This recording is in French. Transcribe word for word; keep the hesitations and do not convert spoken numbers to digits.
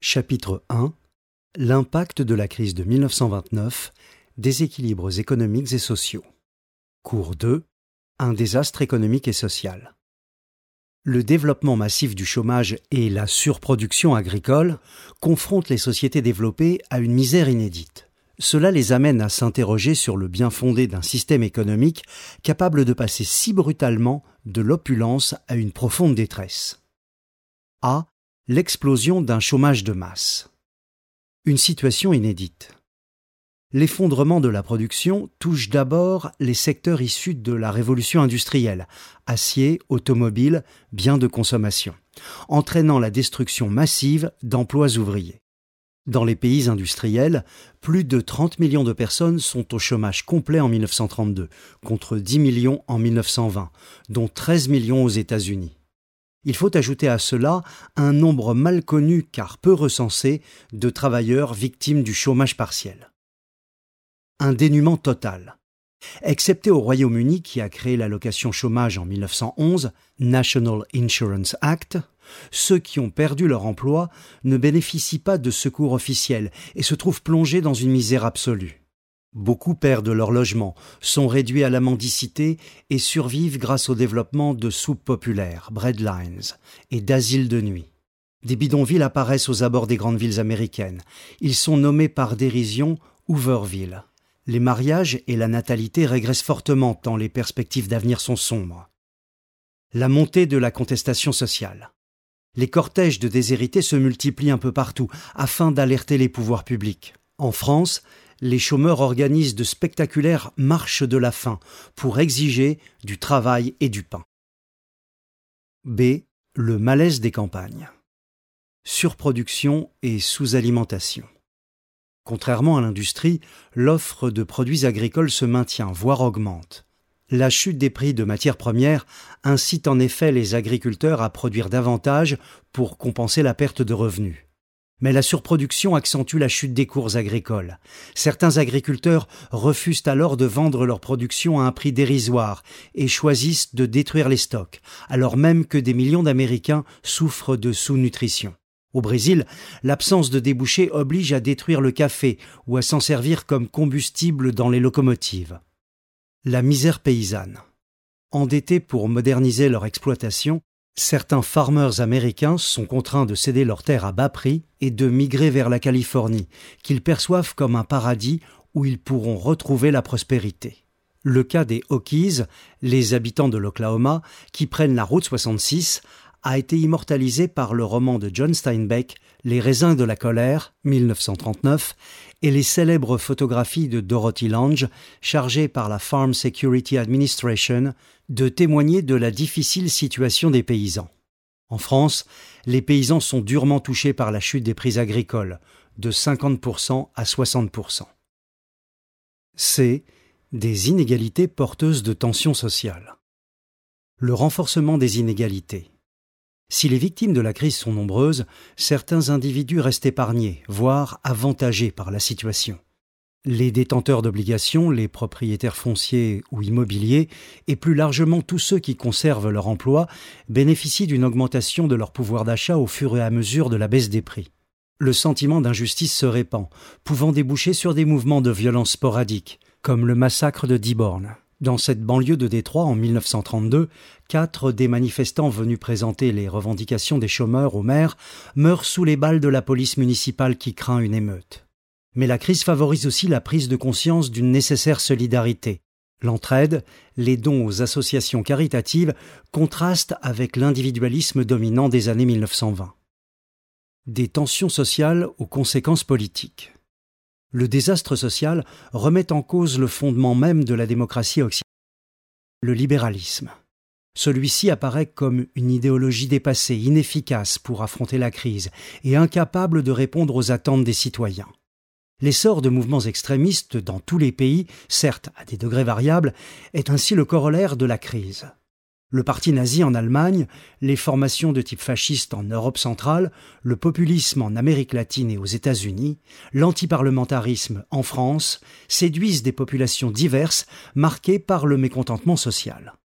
Chapitre un. L'impact de la crise de mille neuf cent vingt-neuf, déséquilibres économiques et sociaux. Cours deux. Un désastre économique et social. Le développement massif du chômage et la surproduction agricole confrontent les sociétés développées à une misère inédite. Cela les amène à s'interroger sur le bien-fondé d'un système économique capable de passer si brutalement de l'opulence à une profonde détresse. A. L'explosion d'un chômage de masse. Une situation inédite. L'effondrement de la production touche d'abord les secteurs issus de la révolution industrielle, acier, automobile, biens de consommation, entraînant la destruction massive d'emplois ouvriers. Dans les pays industriels, plus de trente millions de personnes sont au chômage complet en mille neuf cent trente-deux, contre dix millions en mille neuf cent vingt, dont treize millions aux États-Unis. Il faut ajouter à cela un nombre mal connu car peu recensé de travailleurs victimes du chômage partiel. Un dénuement total. Excepté au Royaume-Uni qui a créé l'allocation chômage en mille neuf cent onze, National Insurance Act, ceux qui ont perdu leur emploi ne bénéficient pas de secours officiels et se trouvent plongés dans une misère absolue. Beaucoup perdent leur logement, sont réduits à la mendicité et survivent grâce au développement de soupes populaires, breadlines, et d'asiles de nuit. Des bidonvilles apparaissent aux abords des grandes villes américaines. Ils sont nommés par dérision Hooverville. Les mariages et la natalité régressent fortement tant les perspectives d'avenir sont sombres. La montée de la contestation sociale. Les cortèges de déshérités se multiplient un peu partout afin d'alerter les pouvoirs publics. En France, les chômeurs organisent de spectaculaires marches de la faim pour exiger du travail et du pain. B. Le malaise des campagnes. Surproduction et sous-alimentation. Contrairement à l'industrie, l'offre de produits agricoles se maintient, voire augmente. La chute des prix de matières premières incite en effet les agriculteurs à produire davantage pour compenser la perte de revenus. Mais la surproduction accentue la chute des cours agricoles. Certains agriculteurs refusent alors de vendre leur production à un prix dérisoire et choisissent de détruire les stocks, alors même que des millions d'Américains souffrent de sous-nutrition. Au Brésil, l'absence de débouchés oblige à détruire le café ou à s'en servir comme combustible dans les locomotives. La misère paysanne. Endettés pour moderniser leur exploitation, certains farmers américains sont contraints de céder leurs terres à bas prix et de migrer vers la Californie, qu'ils perçoivent comme un paradis où ils pourront retrouver la prospérité. Le cas des Hokies, les habitants de l'Oklahoma, qui prennent la route soixante-six, a été immortalisé par le roman de John Steinbeck, Les raisins de la colère, mille neuf cent trente-neuf, et les célèbres photographies de Dorothy Lange, chargée par la Farm Security Administration de témoigner de la difficile situation des paysans. En France, les paysans sont durement touchés par la chute des prix agricoles, de cinquante pour cent à soixante pour cent. C. Des inégalités porteuses de tensions sociales. Le renforcement des inégalités. Si les victimes de la crise sont nombreuses, certains individus restent épargnés, voire avantagés par la situation. Les détenteurs d'obligations, les propriétaires fonciers ou immobiliers, et plus largement tous ceux qui conservent leur emploi, bénéficient d'une augmentation de leur pouvoir d'achat au fur et à mesure de la baisse des prix. Le sentiment d'injustice se répand, pouvant déboucher sur des mouvements de violence sporadiques, comme le massacre de Dearborn. Dans cette banlieue de Détroit, en mille neuf cent trente-deux, quatre des manifestants venus présenter les revendications des chômeurs au maire meurent sous les balles de la police municipale qui craint une émeute. Mais la crise favorise aussi la prise de conscience d'une nécessaire solidarité. L'entraide, les dons aux associations caritatives contrastent avec l'individualisme dominant des années mille neuf cent vingt. Des tensions sociales aux conséquences politiques. Le désastre social remet en cause le fondement même de la démocratie occidentale, le libéralisme. Celui-ci apparaît comme une idéologie dépassée, inefficace pour affronter la crise et incapable de répondre aux attentes des citoyens. L'essor de mouvements extrémistes dans tous les pays, certes à des degrés variables, est ainsi le corollaire de la crise. Le parti nazi en Allemagne, les formations de type fasciste en Europe centrale, le populisme en Amérique latine et aux États-Unis, l'antiparlementarisme en France séduisent des populations diverses marquées par le mécontentement social.